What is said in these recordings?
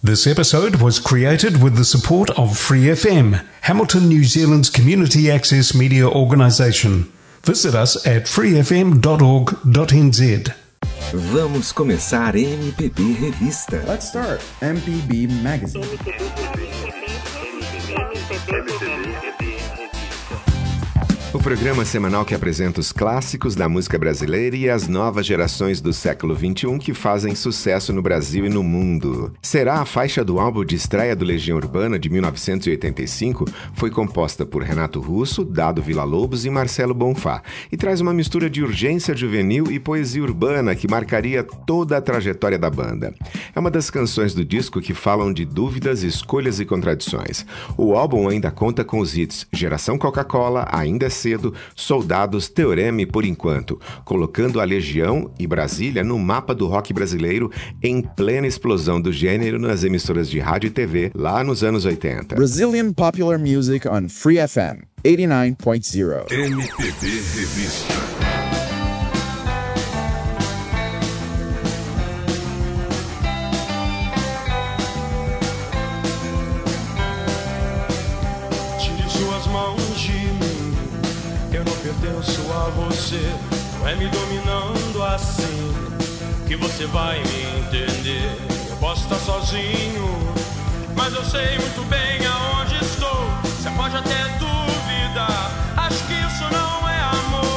This episode was created with the support of Free FM, Hamilton, New Zealand's community access media organisation. Visit us at freefm.org.nz. Vamos começar MPB Revista. Let's start MPB Magazine. O programa semanal que apresenta os clássicos da música brasileira e as novas gerações do século XXI que fazem sucesso no Brasil e no mundo. Será a faixa do álbum de estreia do Legião Urbana de 1985 foi composta por Renato Russo, Dado Villa-Lobos e Marcelo Bonfá e traz uma mistura de urgência juvenil e poesia urbana que marcaria toda a trajetória da banda. É uma das canções do disco que falam de dúvidas, escolhas e contradições. O álbum ainda conta com os hits Geração Coca-Cola, Ainda é Cedo, Soldados, Teorema e Por Enquanto, colocando a Legião e Brasília no mapa do rock brasileiro em plena explosão do gênero nas emissoras de rádio e TV lá nos anos 80. Brazilian Popular Music on Free FM 89.0. MPB Revista. Não é me dominando assim que você vai me entender. Eu posso estar sozinho, mas eu sei muito bem aonde estou. Você pode até duvidar, acho que isso não é amor.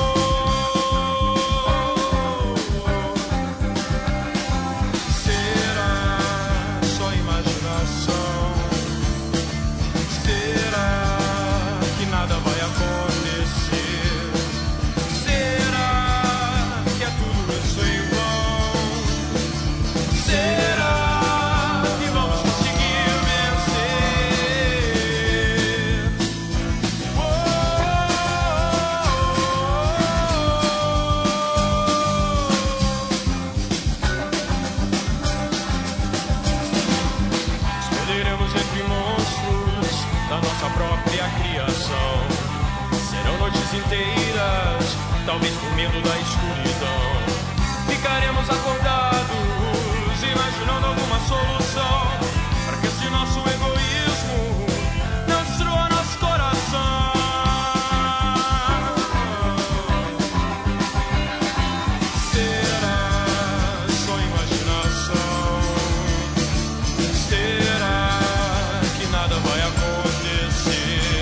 Será só imaginação? Será que nada vai acontecer? Inteiras, talvez por medo da escuridão. Ficaremos acordados, imaginando alguma solução para que esse nosso egoísmo não destrua nosso coração. Será só imaginação? Será que nada vai acontecer?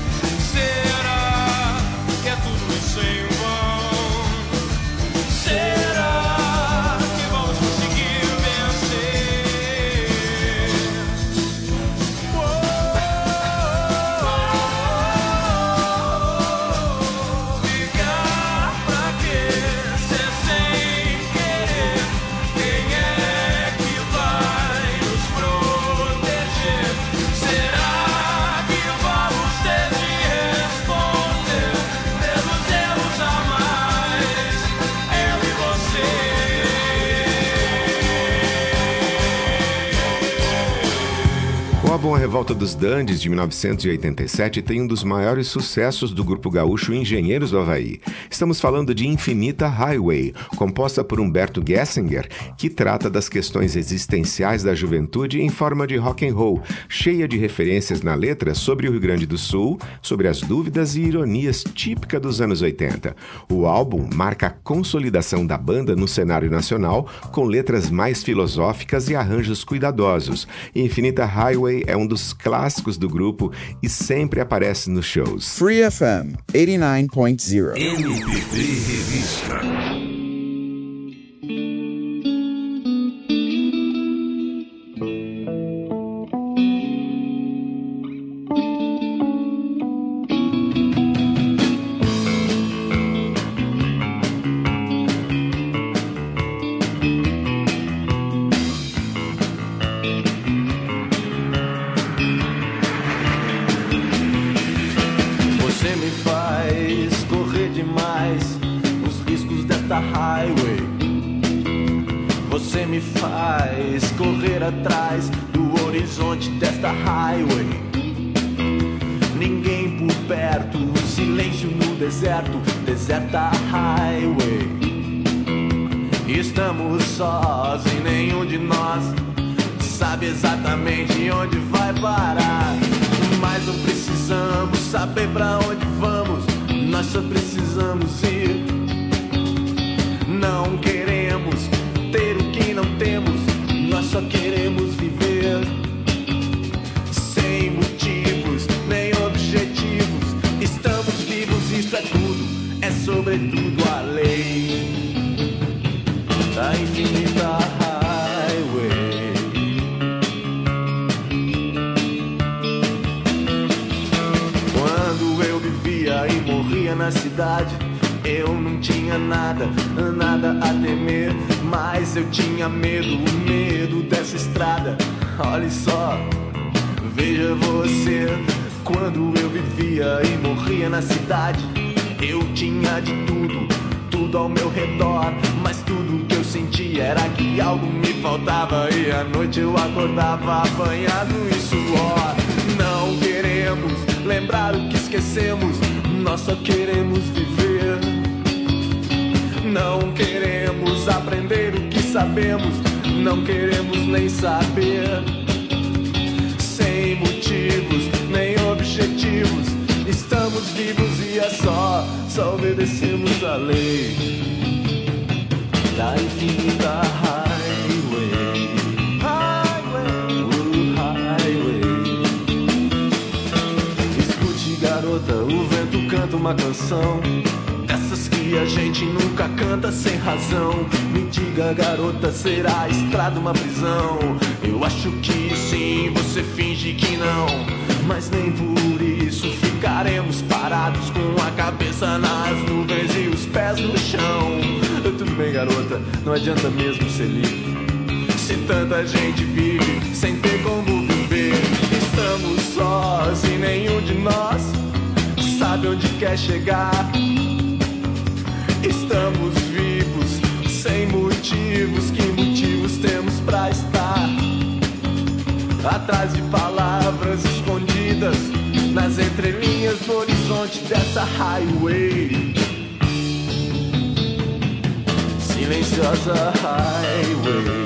O álbum A Revolta dos Dandies, de 1987, tem um dos maiores sucessos do grupo gaúcho Engenheiros do Havaí. Estamos falando de Infinita Highway, composta por Humberto Gessinger, que trata das questões existenciais da juventude em forma de rock and roll, cheia de referências na letra sobre o Rio Grande do Sul, sobre as dúvidas e ironias típicas dos anos 80. O álbum marca a consolidação da banda no cenário nacional, com letras mais filosóficas e arranjos cuidadosos. Infinita Highway é um dos clássicos do grupo e sempre aparece nos shows. Free FM 89.0. MPB Revista. Você me faz correr atrás do horizonte desta highway. Ninguém por perto, silêncio no deserto, deserta highway. Estamos sós e nenhum de nós sabe exatamente onde vai parar. Mas não precisamos saber pra onde vamos, nós só precisamos ir. Não queremos ter o que não temos, nós só queremos viver. Sem motivos, nem objetivos, estamos vivos, isso é tudo, é sobretudo a lei da infinita highway. Quando eu vivia e morria na cidade, eu não tinha nada a temer, mas eu tinha medo, o medo dessa estrada. Olha só, veja você, quando eu vivia e morria na cidade, eu tinha de tudo ao meu redor, mas tudo que eu sentia era que algo me faltava, e à noite eu acordava apanhado em suor. Não queremos lembrar o que esquecemos, nós só queremos viver. Não queremos aprender o que sabemos, não queremos nem saber. Sem motivos, nem objetivos, estamos vivos e é só obedecemos a lei da infinita highway. Highway. Escute, garota, o vento canta uma canção dessas que a gente nunca canta sem razão. Me diga, garota, será a estrada uma prisão? Eu acho que sim, você finge que não, mas nem por isso ficaremos parados com a cabeça nas nuvens e os pés no chão. Tudo bem, garota, não adianta mesmo ser livre, se tanta gente vive sem ter como viver. Estamos sós e nenhum de nós sabe onde quer chegar. Estamos vivos, sem motivos, que motivos temos pra estar atrás de palavras escondidas nas entrelinhas do horizonte dessa highway, silenciosa highway.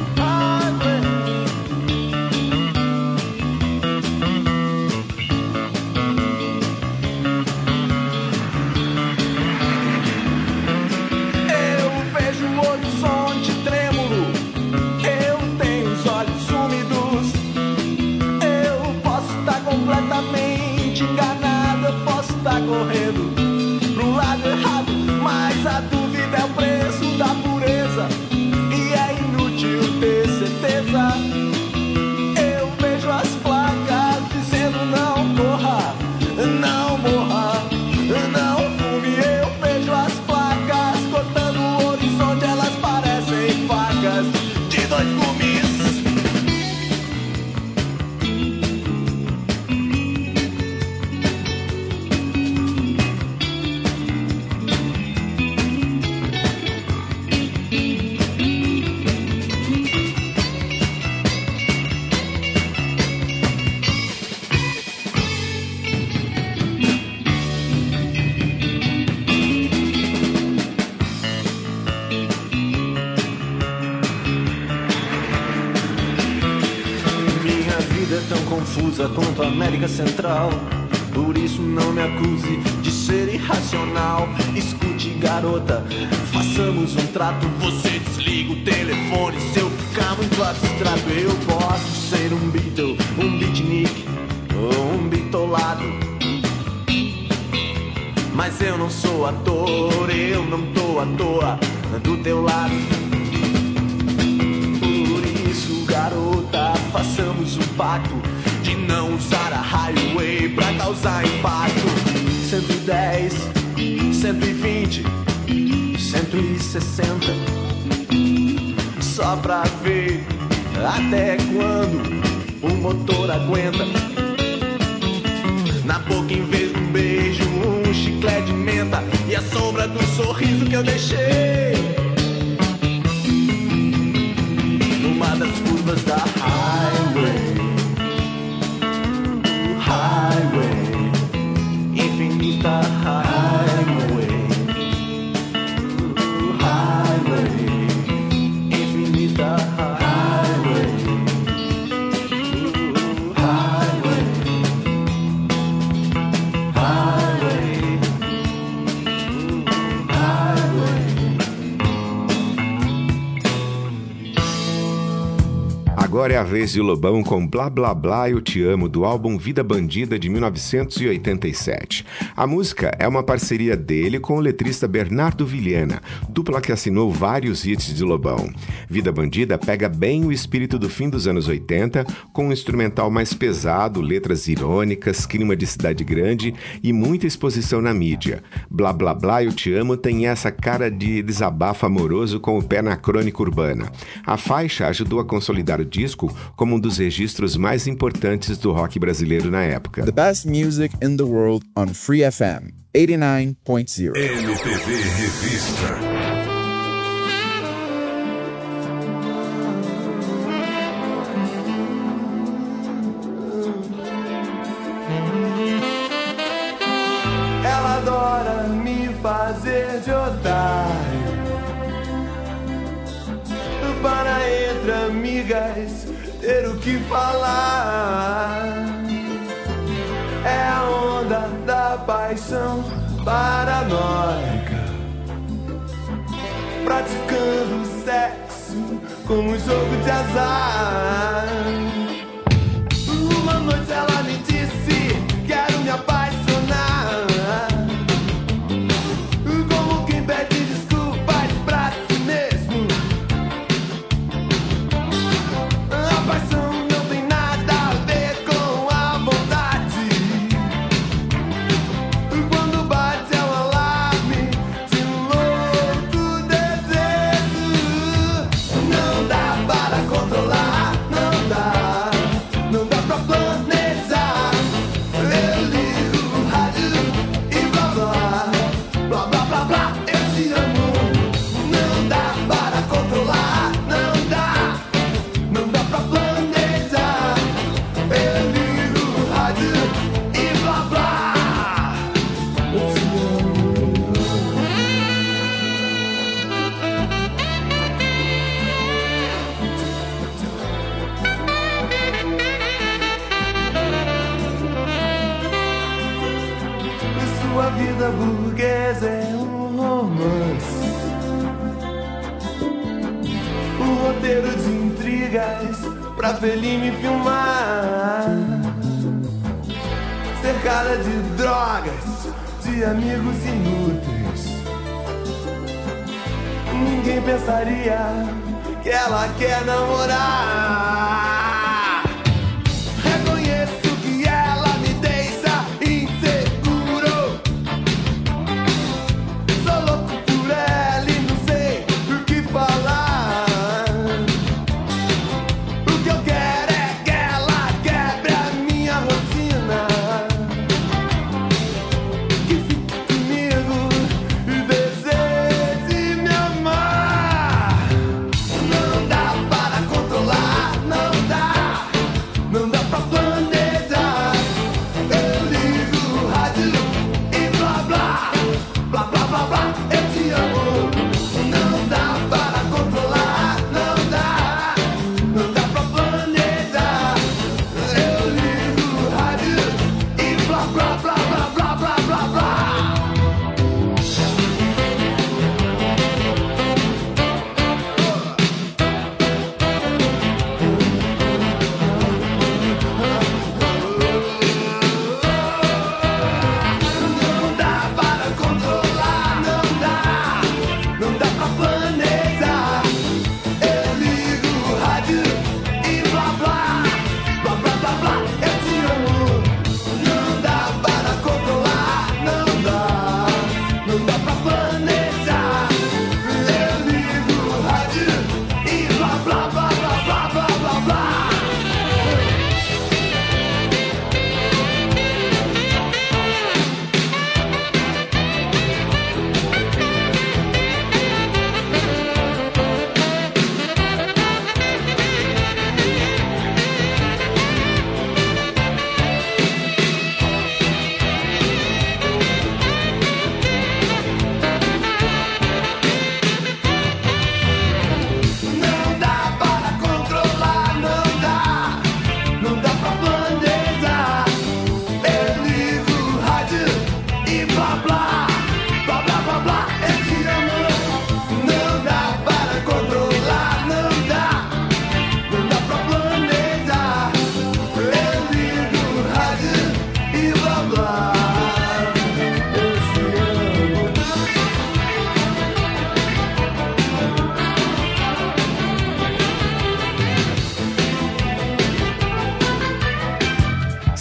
Completamente enganado, eu posso estar correndo pro lado errado, mas a dúvida é o preço da pureza e é inútil ter certeza. Eu vejo as placas dizendo não corra, não morra, não fume. Eu vejo as placas cortando o horizonte, elas parecem facas de dois gumes. Confusa quanto a América Central, por isso não me acuse de ser irracional. Escute, garota, façamos um trato. Você desliga o telefone se eu ficar muito abstrato. Eu posso ser um Beatle, um beatnik ou um bitolado, mas eu não sou ator, eu não tô à toa do teu lado. Por isso, garota, façamos um pacto de não usar a highway pra causar impacto. 110, 120, 160, só pra ver até quando o motor aguenta. Na boca, em vez de um beijo, um chiclete de menta e a sombra do sorriso que eu deixei numa das curvas da highway. Highway, infinita highway. Highway, infinita highway. agora é a vez de Lobão com Blá Blá Blá Eu Te Amo, do álbum Vida Bandida de 1987. A música é uma parceria dele com o letrista Bernardo Vilhena, dupla que assinou vários hits de Lobão. Vida Bandida pega bem o espírito do fim dos anos 80, com um instrumental mais pesado, letras irônicas, clima de cidade grande e muita exposição na mídia. Blá Blá Blá Eu Te Amo tem essa cara de desabafo amoroso com o pé na crônica urbana. A faixa ajudou a consolidar o disco como um dos registros mais importantes do rock brasileiro na época. The best music in the world on Free FM 89.0. MPB Revista. Ela adora me fazer de otário, para entre amigas ter o que falar. É a onda da paixão paranoica, praticando sexo como um jogo de azar. Uma noite ela me disse: quero me apaixonar. Como quem pede desculpas pra si mesmo. A paixão não tem nada a ver com a vontade. Quando bate é um alarme de um louco desejo. Não dá para controlar, não dá pra planejar. Eu ligo o rádio e blá blá, blá blá blá blá, eu te amo. Não dá para controlar, não dá pra planejar. Eu ligo o rádio e blá blá, eu te Sua vida burguesa é um romance, um roteiro de intrigas pra Fellini filmar, cercada de drogas, de amigos inúteis. Ninguém pensaria que ela quer namorar. Reconheço que ela me deixa inseguro. Sou louco por ela e não sei o que falar. O que eu quero é que ela quebre a minha rotina, que fique comigo e deseje me amar. Não dá para controlar, não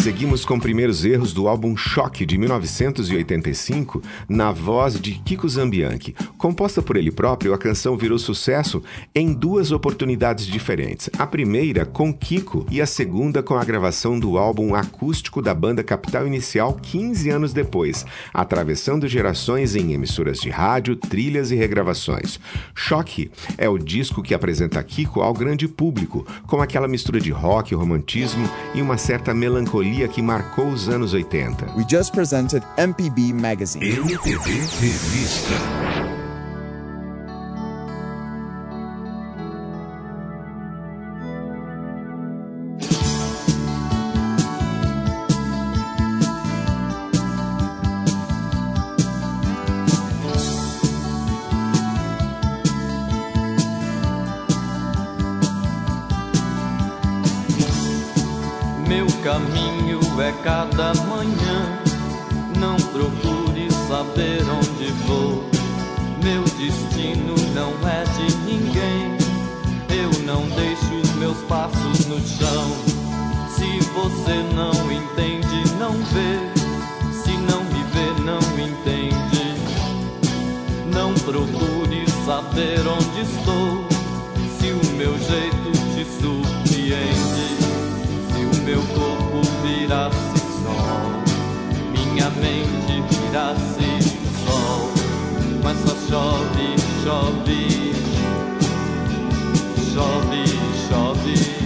Seguimos com primeiros erros do álbum Choque, de 1985, na voz de Kiko Zambianchi. Composta por ele próprio, a canção virou sucesso em duas oportunidades diferentes. A primeira com Kiko e a segunda com a gravação do álbum acústico da banda Capital Inicial 15 anos depois, atravessando gerações em emissoras de rádio, trilhas e regravações. Choque é o disco que apresenta Kiko ao grande público, com aquela mistura de rock, romantismo e uma certa melancolia que marcou os anos 80. We just presented MPB Magazine. MPB Revista. Meu caminho é cada manhã, não procure saber onde vou. Meu destino não é de ninguém, eu não deixo os meus passos no chão. Se você não entende, não vê, se não me vê, não entende. Não procure saber onde estou, se o meu jeito te surpreende. Meu corpo virasse sol, minha mente virasse sol, mas só chove, chove, chove, chove.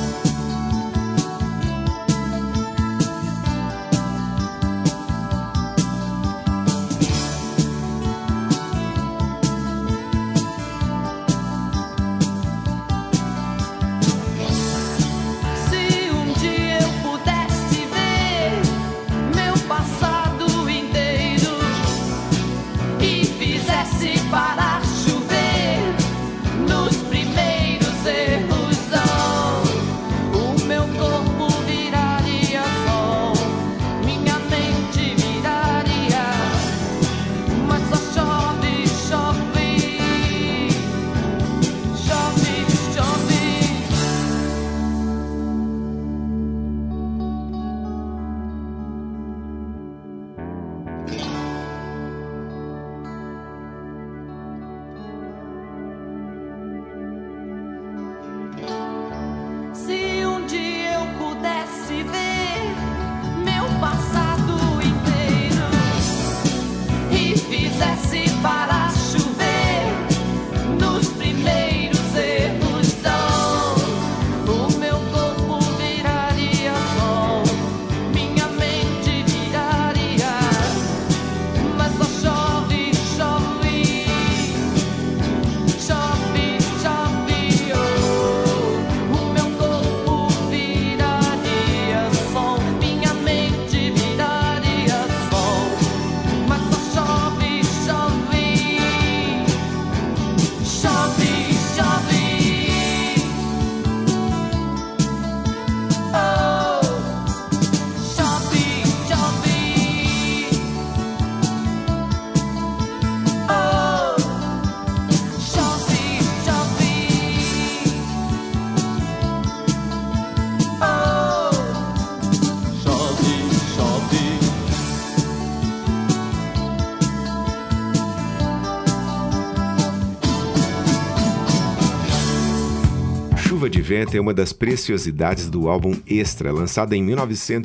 Chuva de Vento é uma das preciosidades do álbum Extra, lançado em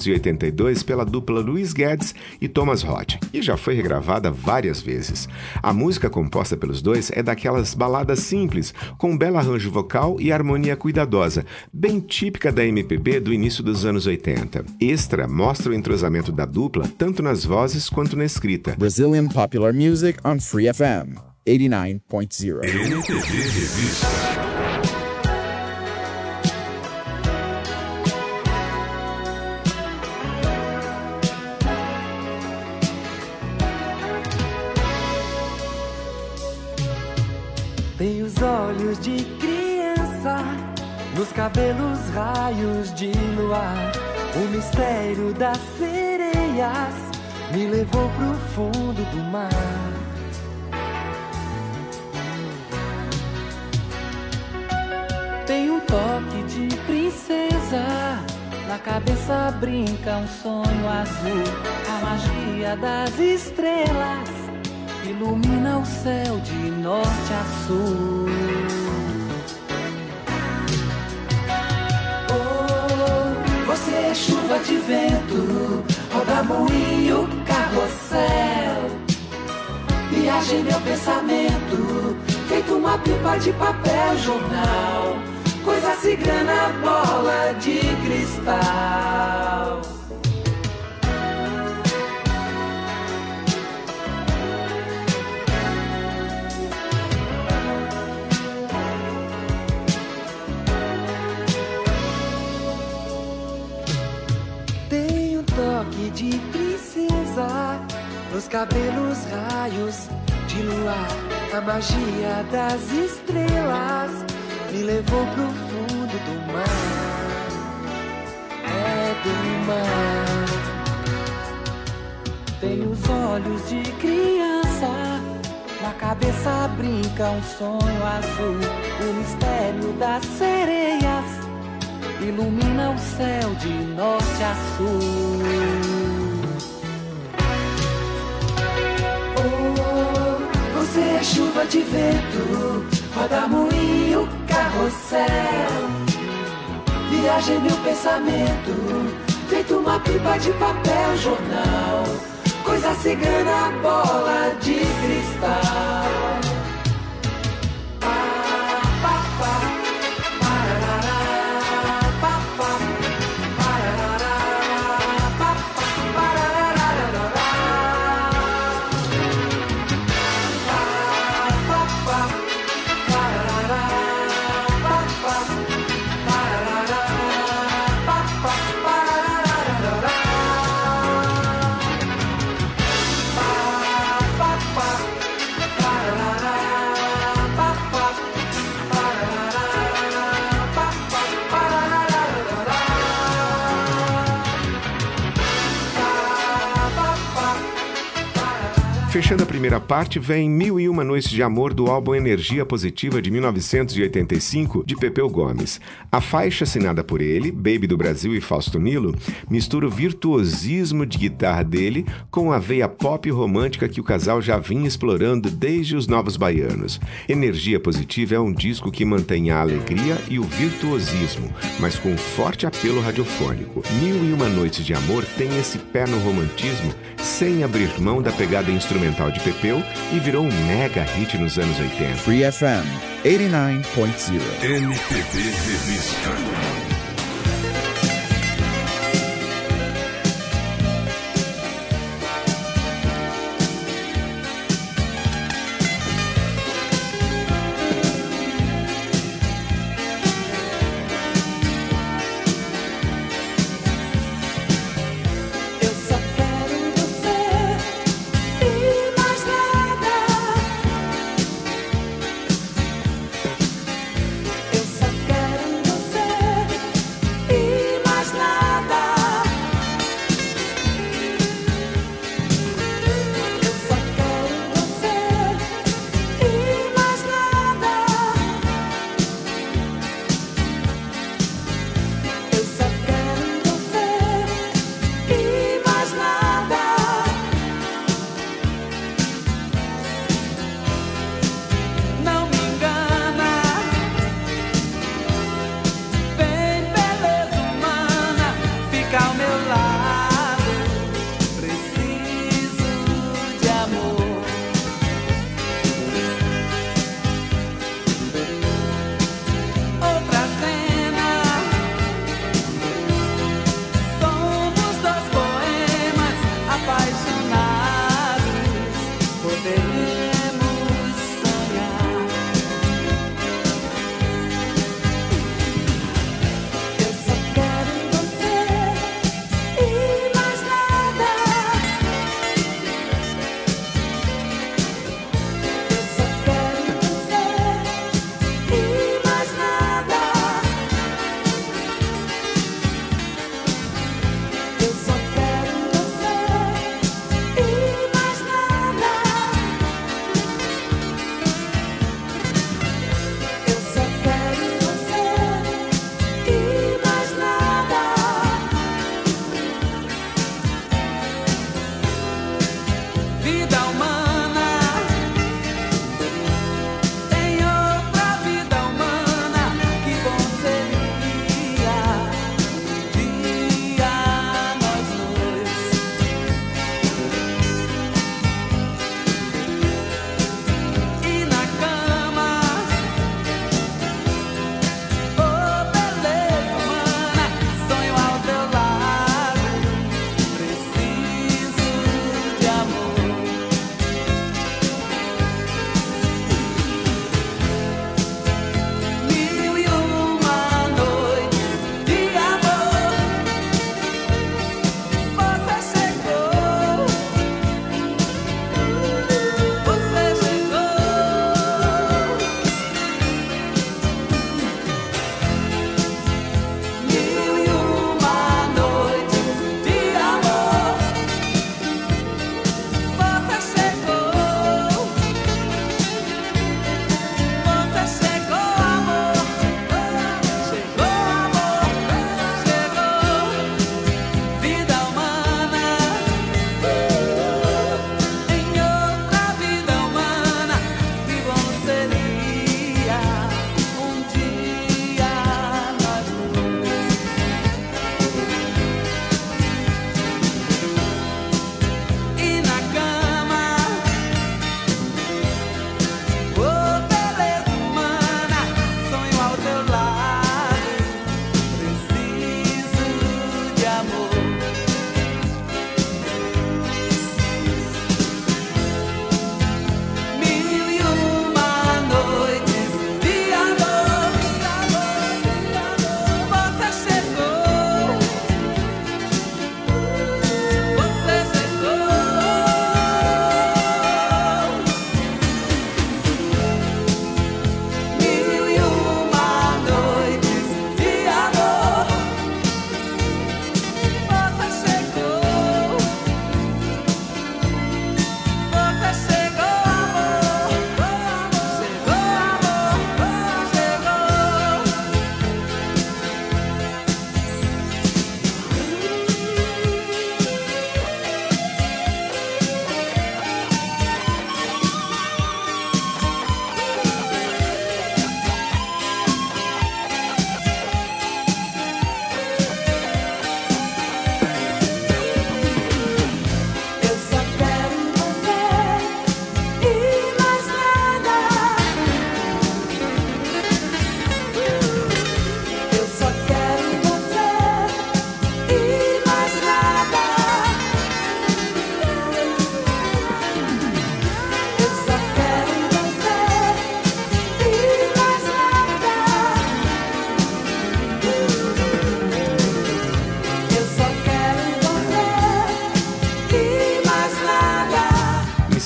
1982 pela dupla Luiz Guedes e Thomas Roth, e já foi regravada várias vezes. A música composta pelos dois é daquelas baladas simples, com um belo arranjo vocal e harmonia cuidadosa, bem típica da MPB do início dos anos 80. Extra mostra o entrosamento da dupla tanto nas vozes quanto na escrita. Brazilian Popular Music on Free FM 89.0. MPB Revista. Tem os olhos de criança, nos cabelos raios de luar. O mistério das sereias me levou pro fundo do mar. Tem um toque de princesa Na cabeça brinca um sonho azul, a magia das estrelas ilumina o céu de norte a sul. Oh, você é chuva de vento, roda moinho, carrossel. Viagem meu pensamento, feito uma pipa de papel jornal. Coisa cigana, bola de cristal. Tem um toque de princesa nos cabelos, raios de luar. A magia das estrelas me levou pro fundo do mar, do mar. Tem os olhos de criança, na cabeça brinca um sonho azul. O mistério das sereias ilumina o céu de norte a sul. Oh, você é chuva de vento, roda moinho, carrossel. Viagem meu pensamento, feito uma pipa de papel jornal. Coisa cigana, bola de cristal. Fechando a primeira parte, vem 1001 Noites de Amor do álbum Energia Positiva de 1985, de Pepeu Gomes. A faixa assinada por ele, Baby do Brasil e Fausto Nilo, mistura o virtuosismo de guitarra dele com a veia pop romântica que o casal já vinha explorando desde os Novos Baianos. Energia Positiva é um disco que mantém a alegria e o virtuosismo, mas com um forte apelo radiofônico. 1001 Noites de Amor tem esse pé no romantismo, sem abrir mão da pegada instrumental de Pepeu, e virou um mega hit nos anos 80. Free FM 89.0. MPB Revista. Eu só quero você.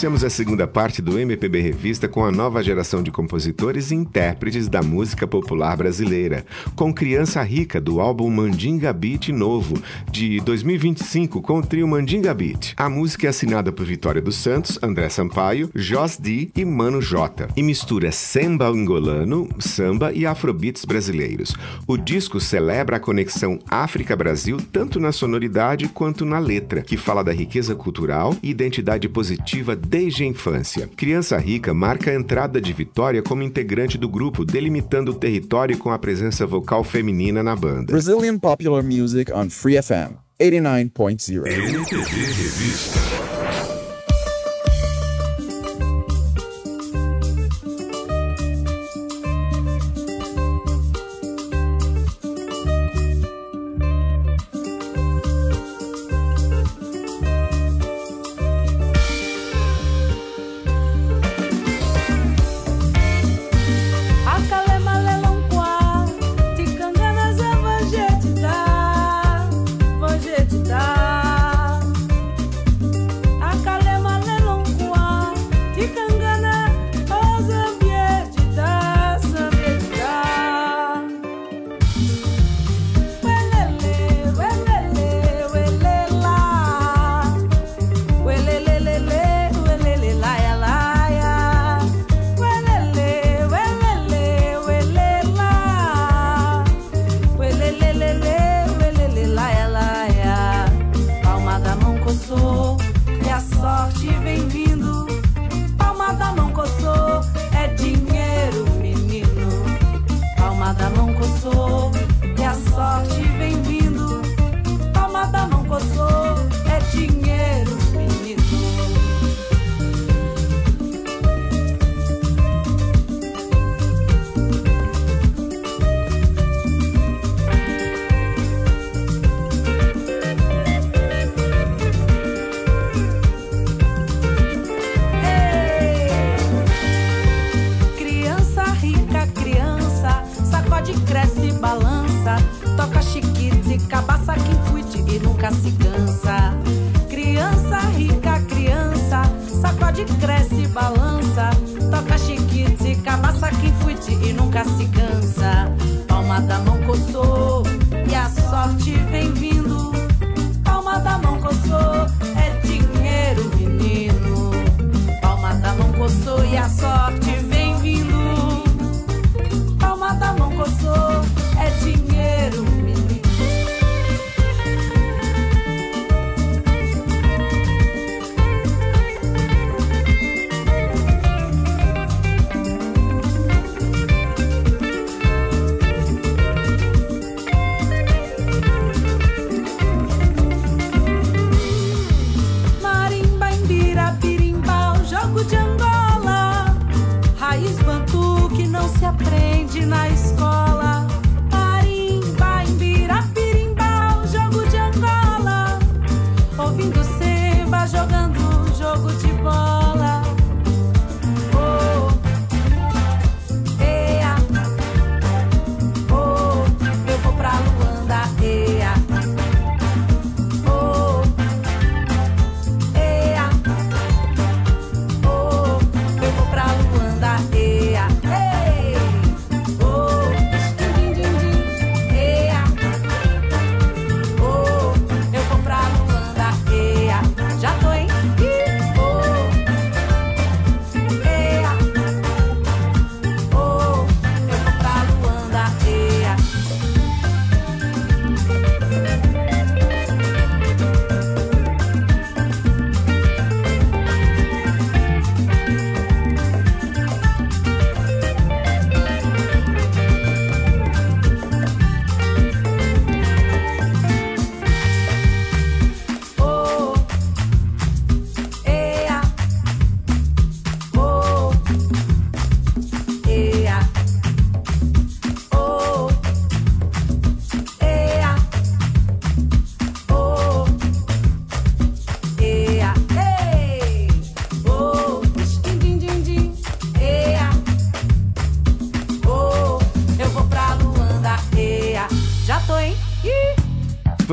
Iniciamos a segunda parte do MPB Revista com a nova geração de compositores e intérpretes da música popular brasileira, com Criança Rica, do álbum Mandinga Beat Novo, de 2025, com o trio Mandinga Beat. A música é assinada por Vitória dos Santos, André Sampaio, Jos D e Mano J, e mistura samba angolano, samba e afrobeats brasileiros. O disco celebra a conexão África-Brasil tanto na sonoridade quanto na letra, que fala da riqueza cultural e identidade positiva desde a infância. Criança Rica marca a entrada de Vitória como integrante do grupo, delimitando o território com a presença vocal feminina na banda. Brazilian popular music on Free FM 89.0. MPB Revista.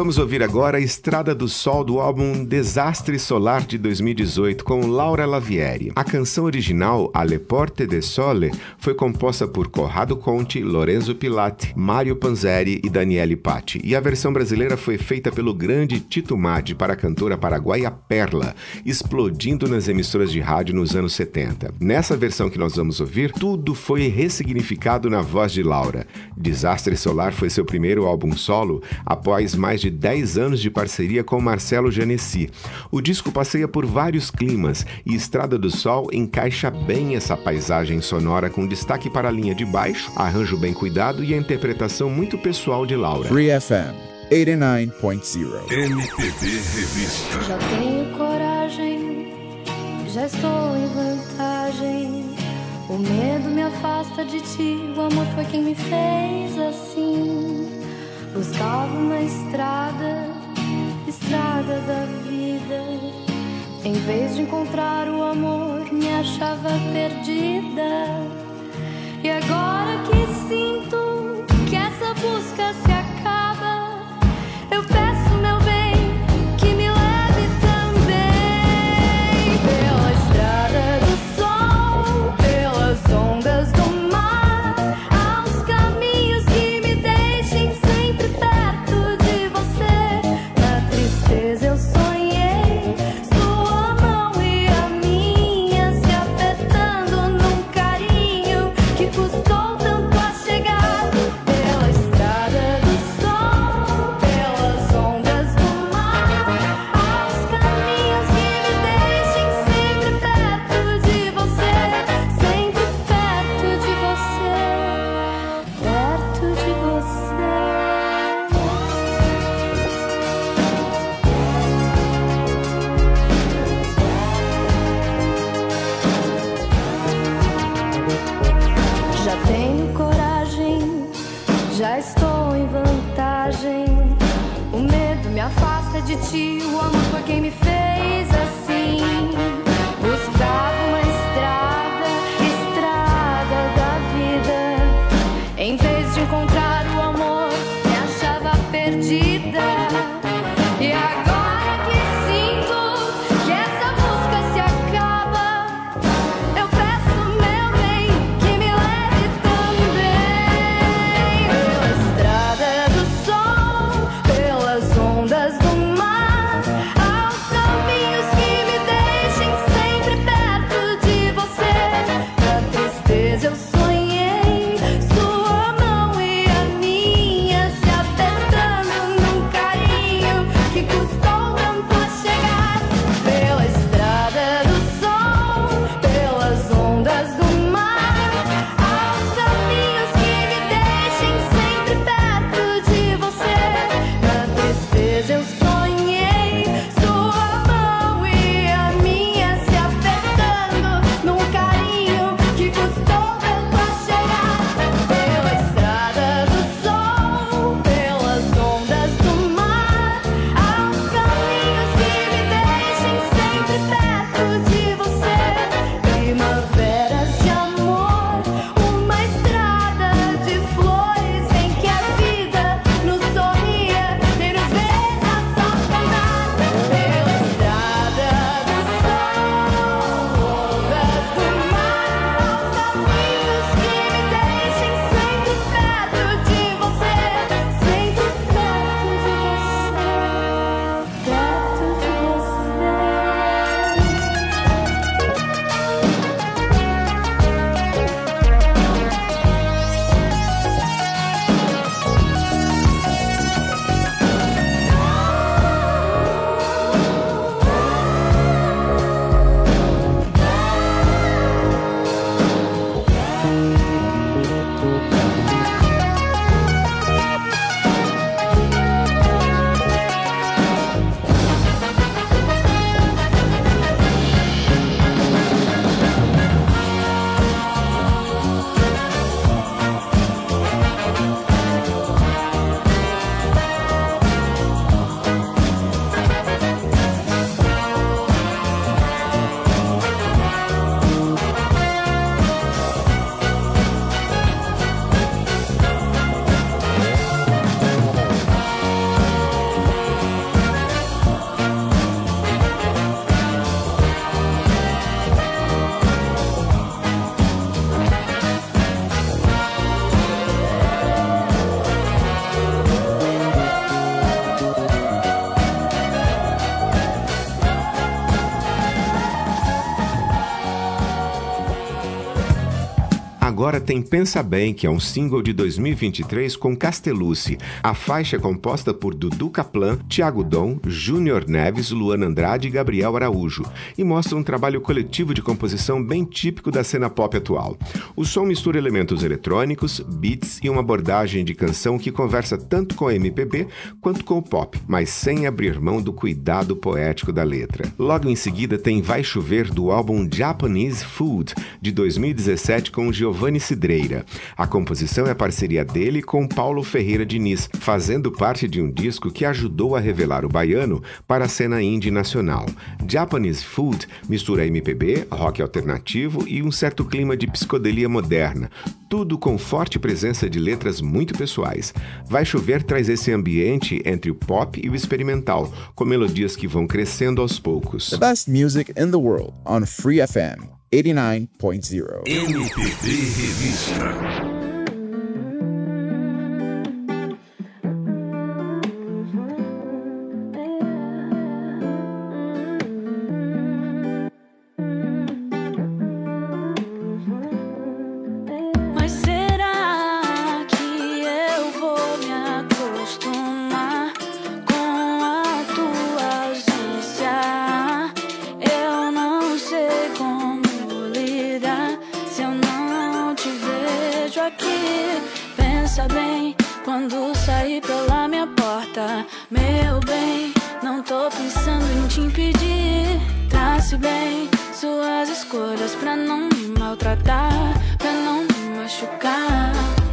Vamos ouvir agora a Estrada do Sol do álbum Desastre Solar de 2018 com Laura Lavieri. A canção original, Alle Porte del Sole, foi composta por Corrado Conte, Lorenzo Pilati, Mário Panzeri e Daniele Patti. E a versão brasileira foi feita pelo grande Tito Maddi para a cantora paraguaia Perla, explodindo nas emissoras de rádio nos anos 70. Nessa versão que nós vamos ouvir, tudo foi ressignificado na voz de Laura. Desastre Solar foi seu primeiro álbum solo após mais de 10 anos de parceria com Marcelo Genesi. O disco passeia por vários climas e Estrada do Sol encaixa bem essa paisagem sonora com destaque para a linha de baixo, arranjo bem cuidado e a interpretação muito pessoal de Laura. Free FM 89.0 MPB Revista. Já tenho coragem, já estou em vantagem. O medo me afasta de ti, o amor foi quem me fez assim. Buscava uma estrada da vida. Em vez de encontrar o amor, me achava perdida. E agora que sinto que essa busca se acaba, eu peço, meu bem, que me leve também pela estrada do sol, pelas ondas do mar, aos caminhos que me deixem sempre perto de você. Na tristeza eu sonhei sua mão e a minha se apertando num carinho que custou tanto a chegar. Pela estrada do sol, pelas ondas do mar, aos caminhos que me deixem sempre perto de você, sempre perto de você, perto de você. Já tenho coragem, já estou em vantagem. O medo me afasta de ti, o amor foi quem me fez assim. Buscava uma estrada da vida. Em vez de encontrar o amor, me achava perdida. E agora que sinto que essa busca se acaba, eu peço, meu bem, que me leve também pela estrada do sol, pelas ondas do mar, aos caminhos que me deixem Agora tem Pensa Bem, que é um single de 2023 com Castellucci. A faixa é composta por Dudu Kaplan, Thiago Dom, Júnior Neves, Luana Andrade e Gabriel Araújo, e mostra um trabalho coletivo de composição bem típico da cena pop atual. O som mistura elementos eletrônicos, beats e uma abordagem de canção que conversa tanto com a MPB quanto com o pop, mas sem abrir mão do cuidado poético da letra. Logo em seguida tem Vai Chover, do álbum Japanese Food, de 2017, com Giovanni Cidreira. A composição é parceria dele com Paulo Ferreira Diniz, fazendo parte de um disco que ajudou a revelar o baiano para a cena indie nacional. Japanese Food mistura MPB, rock alternativo e um certo clima de psicodelia moderna, tudo com forte presença de letras muito pessoais. Vai Chover traz esse ambiente entre o pop e o experimental, com melodias que vão crescendo aos poucos. The best music in the world on Free FM 89.0. MPB Revista. Quando sair pela minha porta, meu bem, não tô pensando em te impedir. Trace bem suas escolhas pra não me maltratar, pra não me machucar.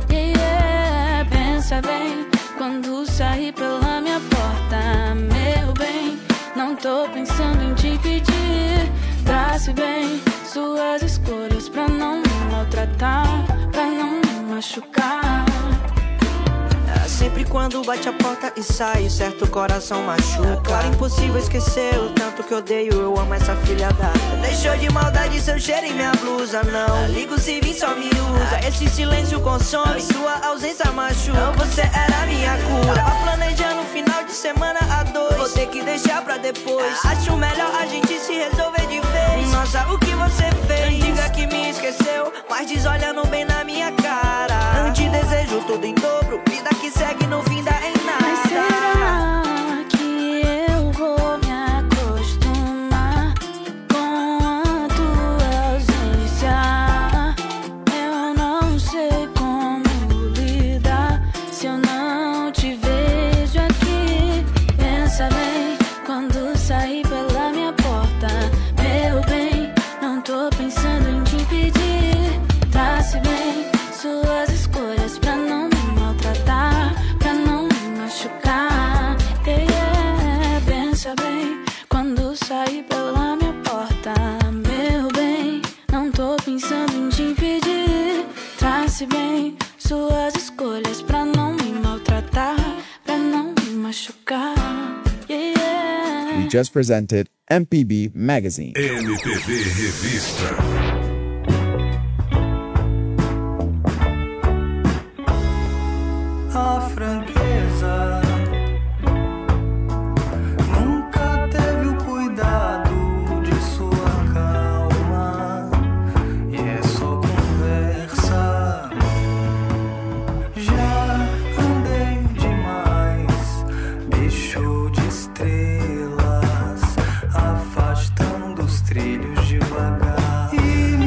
Pensa bem quando sair pela minha porta, meu bem, não tô pensando em te impedir. Trace bem suas escolhas pra não me maltratar, pra não me machucar. Sempre quando bate a porta e sai, certo coração machuca. Claro, impossível esquecer o tanto que odeio, eu amo essa filha da... Deixou de maldade seu cheiro em minha blusa, não ligo se vir, só me usa. Esse silêncio consome, sua ausência machuca. Você era minha cura. Tava planejando um final de semana a dois, vou ter que deixar pra depois. Acho melhor a gente se resolver de vez. Nossa, o que você fez? Diga que me esqueceu, mas diz olhando bem na minha cara. Não te desejo tudo em dobro, vida que segue no fim dá em nada. Mas será que eu vou me acostumar com a tua ausência? Eu não sei como lidar se eu não te vejo aqui. Pensa bem quando sair pela minha porta, meu bem, não tô pensando em te impedir. Trace bem suas escolhas pra não me maltratar, pra não me machucar. Pensa bem quando sair pela minha porta, meu bem, não tô pensando em te impedir. Trace bem suas escolhas pra não me maltratar, pra não me machucar. We just presented MPB Magazine. MPB Revista. A franqueza nunca teve o cuidado de sua calma, e é só conversa. Já andei demais, bicho de estrelas, afastando os trilhos devagar. E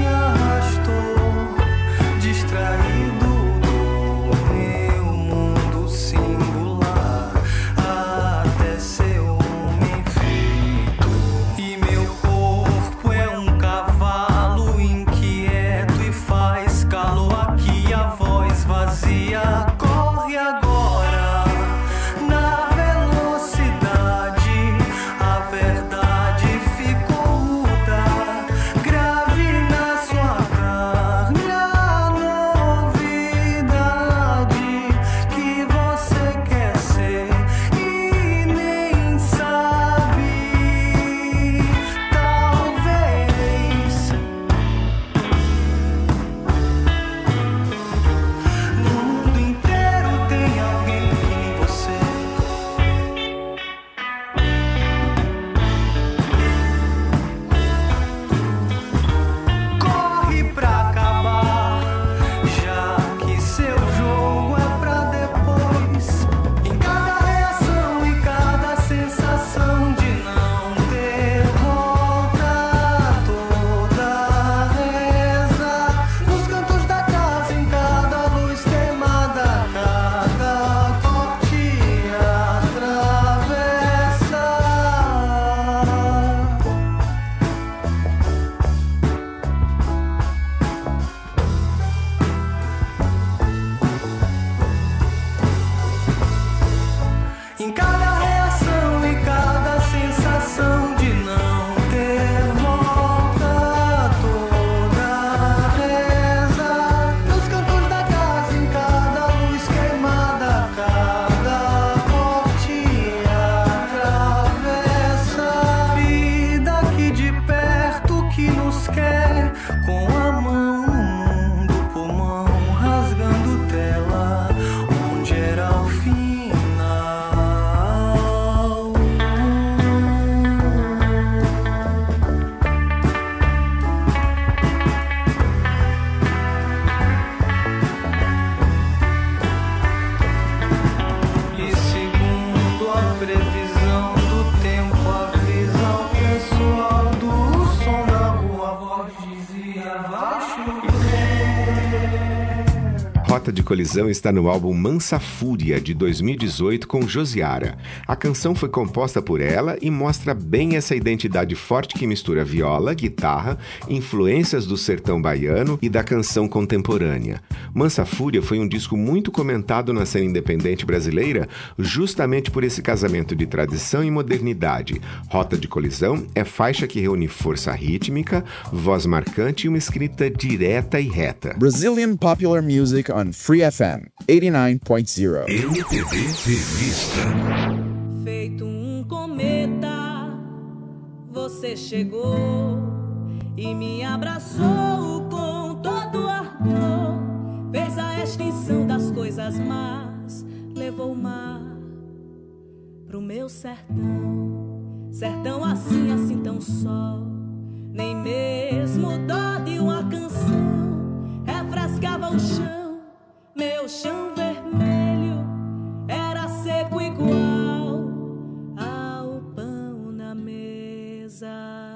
visão do tempo, a visão pessoal do som da rua. A voz dizia, vai chover. Rota de Colisão está no álbum Mansa Fúria, de 2018, com Josiara. A canção foi composta por ela e mostra bem essa identidade forte que mistura viola, guitarra, influências do sertão baiano e da canção contemporânea. Mansa Fúria foi um disco muito comentado na cena independente brasileira, justamente por esse casamento de tradição e modernidade. Rota de Colisão é faixa que reúne força rítmica, voz marcante e uma escrita direta e reta. Brazilian Popular Music on Free FM 89.0. MPB Revista. Feito um cometa, você chegou e me abraçou com todo ardor. Fez a extinção das coisas más, levou o mar pro meu sertão. Sertão assim, assim tão só, nem mesmo dó de uma canção refrescava o chão. Meu chão vermelho era seco igual ao pão na mesa.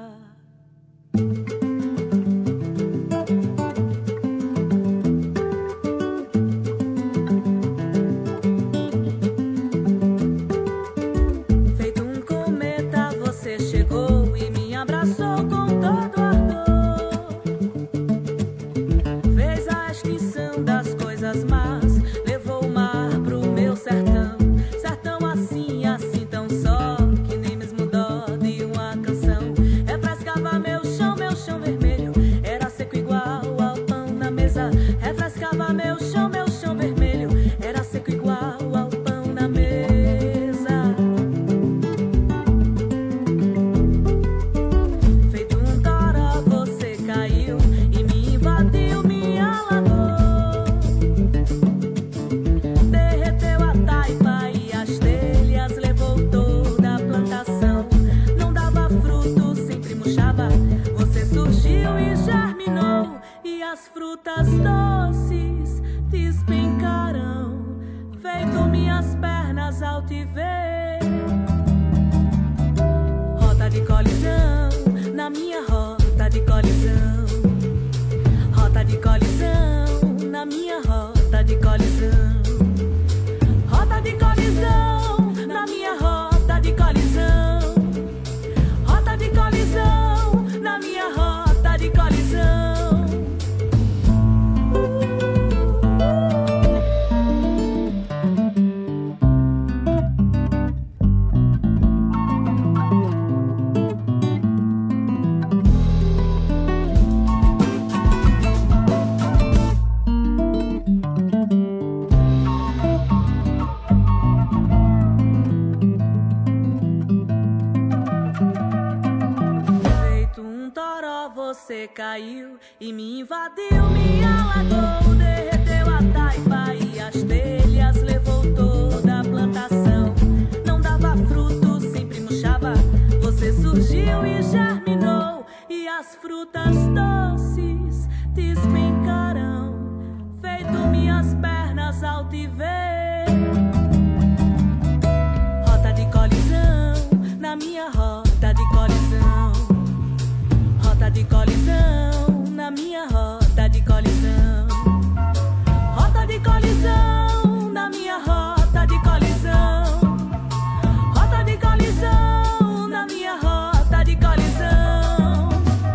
Feito um cometa, você chegou e me abraçou com todo ardor. Fez a extinção das coisas más, levou o mar pro meu sertão. Sertão assim, assim tão só, que nem mesmo dó de uma canção refrescava meu chão vermelho era seco igual ao pão na mesa. Refrescava meu chão vermelho era seco igual ao pão na mesa. Feito um toró, você caiu e me invadiu, me alagou. Derreteu a taipa e as telhas, levou toda a plantação. Não dava fruto, sempre murchava. Você surgiu e germinou, e as frutas doces despencaram. Feito minhas pernas ao te ver. Rota de colisão, na minha rota de colisão. Rota de colisão, na minha rota de colisão. Rota de colisão, na minha rota de colisão. Rota de colisão, na minha rota de colisão. Feito um toró, você caiu e me invadiu, me alagou. Derreteu a taipa e as telhas, levou toda a plantação. Não dava fruto, sempre murchava. Você surgiu e germinou, e as frutas doces despencaram. Feito minhas pernas ao te ver. Rota de colisão, na minha rota de colisão. Rota de colisão, na minha rota de colisão. Rota de colisão, na minha rota de colisão. Rota de colisão, na minha rota de colisão.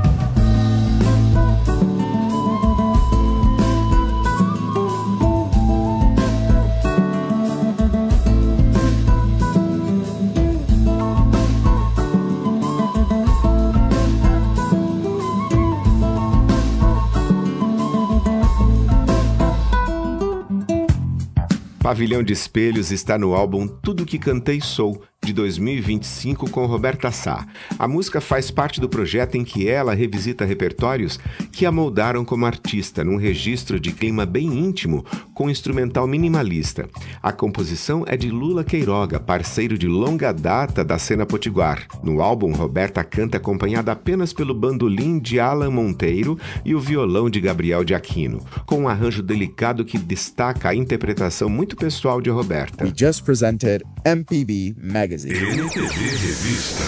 Pavilhão de Espelhos está no álbum Tudo Que Cantei Sou, de 2025, com Roberta Sá. A música faz parte do projeto em que ela revisita repertórios que a moldaram como artista, num registro de clima bem íntimo, com instrumental minimalista. A composição é de Lula Queiroga, parceiro de longa data da cena potiguar. No álbum, Roberta canta acompanhada apenas pelo bandolim de Alan Monteiro e o violão de Gabriel de Aquino, com um arranjo delicado que destaca a interpretação muito pessoal de Roberta. We just presented MPB Magazine. Magazine. MPB Revista.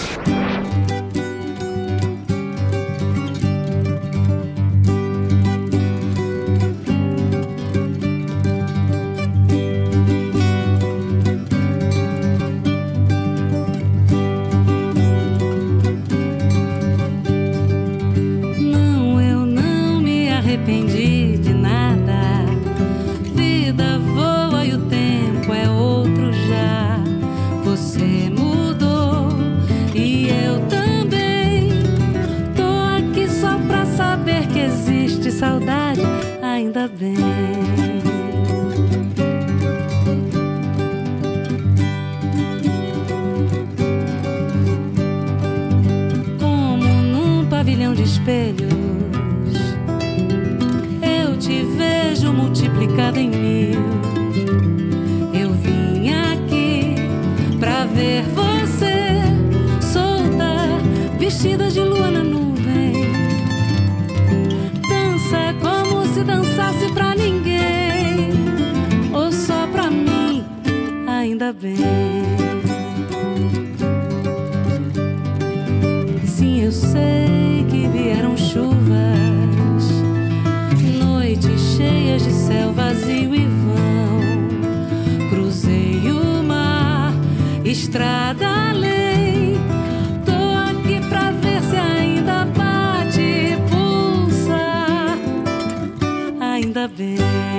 Saudade, ainda bem. Como num pavilhão de espelhos, eu te vejo multiplicada em mil. Eu vim aqui pra ver você solta, vestida de lua na nuvem. Como se dançasse pra ninguém, ou só pra mim, ainda bem. Sim, eu sei que vieram chuvas, noites cheias de céu vazio e vão. Cruzei o mar, estrada além. Tô aqui pra ver se ainda bate, pulsa, ainda bem.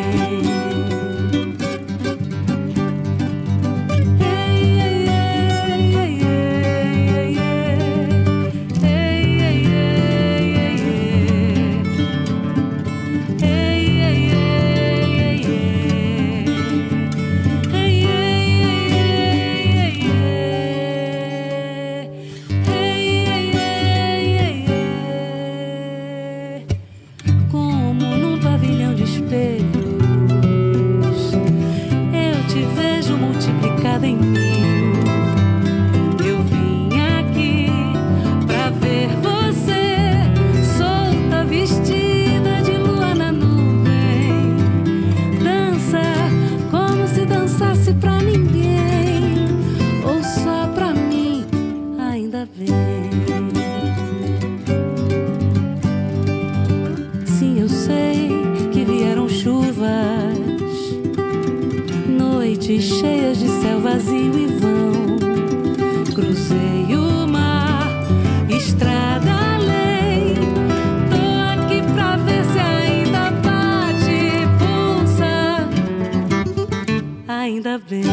Cheias de céu vazio e vão. Cruzei o mar, estrada além. Tô aqui pra ver se ainda bate, pulsa, ainda bem.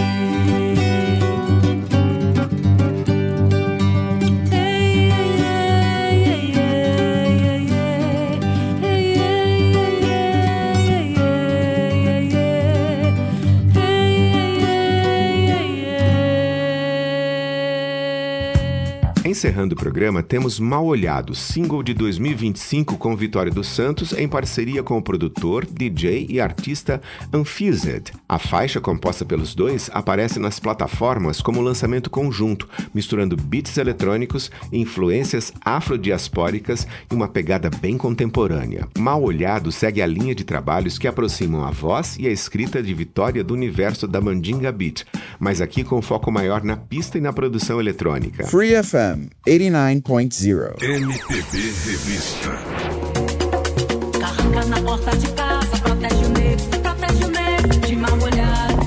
Encerrando o programa, temos Mal Olhado, single de 2025 com Vitória dos Santos, em parceria com o produtor, DJ e artista Unfused. A faixa, composta pelos dois, aparece nas plataformas como lançamento conjunto, misturando beats eletrônicos, influências afrodiaspóricas e uma pegada bem contemporânea. Mal Olhado segue a linha de trabalhos que aproximam a voz e a escrita de Vitória do universo da Mandinga Beat, mas aqui com foco maior na pista e na produção eletrônica. Free FM 89.0 MPB Revista. Carranca na porta de casa, protege o negro de mal olhado.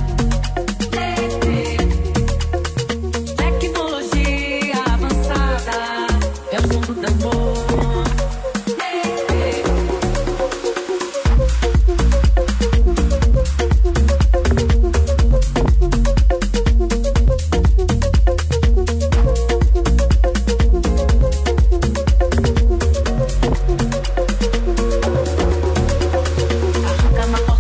Tecnologia avançada, é o som do tambor. Come on.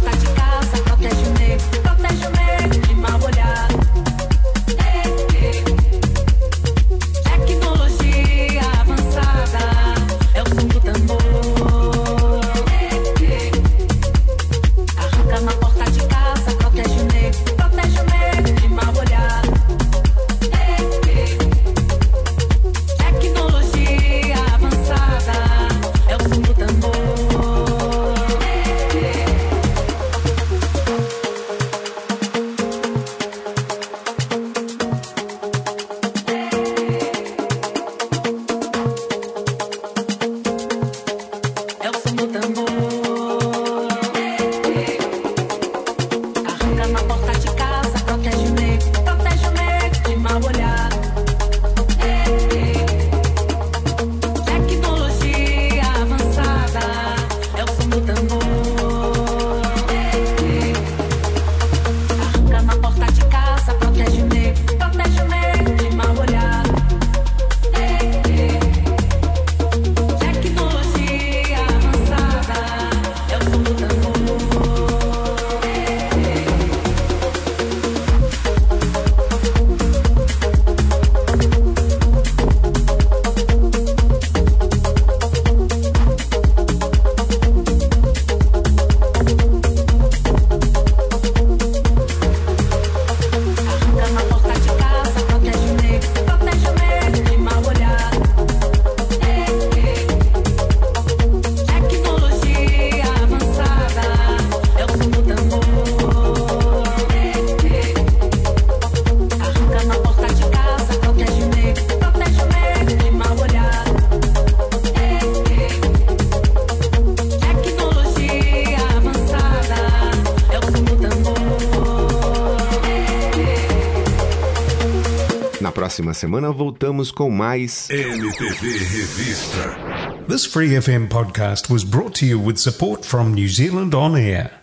próxima semana voltamos com mais MPB Revista. This Free FM podcast was brought to you with support from New Zealand On Air.